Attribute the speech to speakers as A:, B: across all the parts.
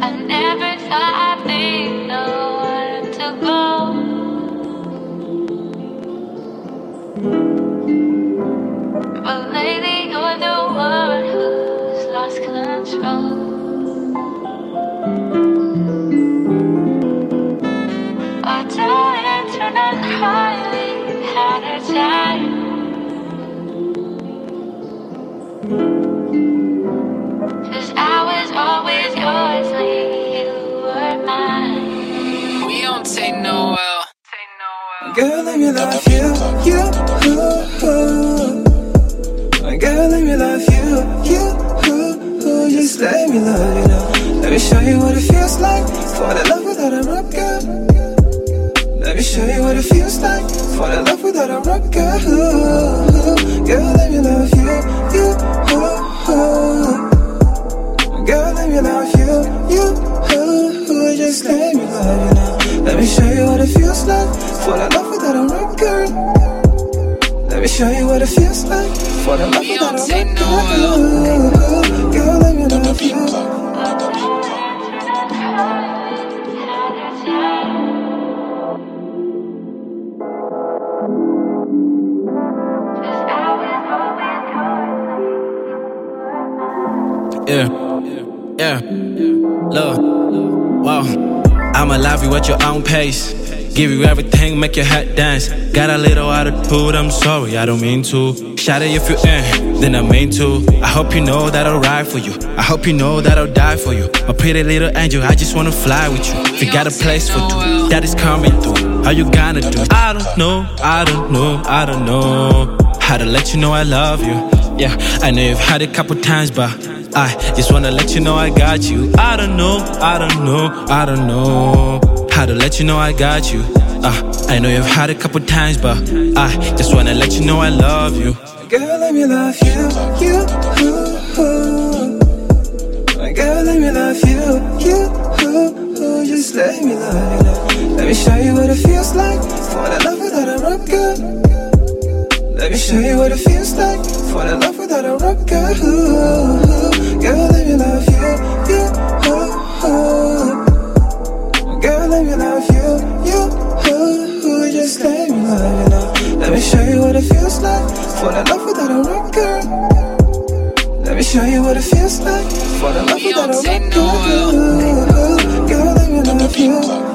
A: never thought I'd be the one to go. But lately you're the one who's lost control. Oh darling, turn on crying, we had a time. 'Cause I was always yours when you were mine.
B: We don't take no L.
C: Girl, let me love you, you. Girl, let me love you, you. Just let me love you now. Let me show you what it feels like for the love without a rock, girl. Let me show you what it feels like for the love without a rock, girl. Girl, let me love you, you. Girl, let me love you, you. Just let me love you now. Let me show you what it feels like for the love without a rock, girl. Let me show you what it feels like for the love without a rock, girl. Girl, let me love you.
D: Yeah, look, wow. I'ma love you at your own pace. Give you everything, make your head dance. Got a little attitude, I'm sorry, I don't mean to. Shout it if you're in, then I mean to. I hope you know that I'll ride for you. I hope you know that I'll die for you. My pretty little angel, I just wanna fly with you. If you got a place for two, that is coming through. How you gonna do? I don't know, I don't know, I don't know how to let you know I love you. Yeah, I know you've had it a couple times, but I just wanna let you know I got you. I don't know, I don't know, I don't know how to let you know I got you. I know you've had it a couple times, but I just wanna let you know I love you.
C: Girl, let me love you, you. Girl, let me love you, you. Just let me love you now. Let me show you what it feels like for the love without a rock, girl. Let me show you what it feels like for the love without a rock, girl. Girl, let me love you, you. Girl, let me love you, you. Just let me love you now. Let me show you what it feels like for the love without a rock, girl. Let me show you what it feels like for the love without a rock, girl. Girl, let me love you.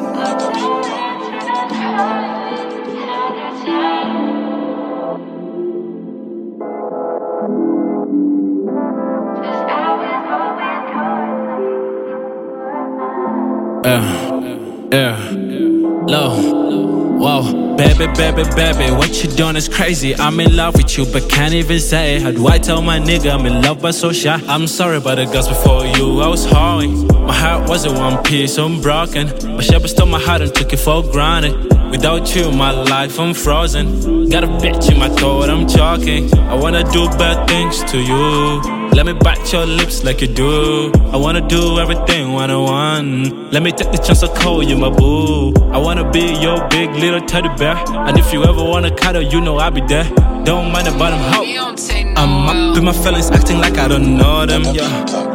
D: Yeah, low, whoa, baby, baby, baby, what you doing is crazy. I'm in love with you, but can't even say it. How do I tell my nigga I'm in love but so shy? I'm sorry about the girls before you, I was hauling. My heart was in one piece, I'm broken. But Shepard stole my heart and took it for granted. Without you, my life, I'm frozen. Got a bitch in my throat, I'm choking. I wanna do bad things to you. Let me bite your lips like you do. I wanna do everything one-on-one. Let me take the chance to call you my boo. I wanna be your big little teddy bear. And if you ever wanna cuddle, you know I'll be there. Don't mind the bottom hoe. I'm up in my feelings, acting like I don't know them, yeah.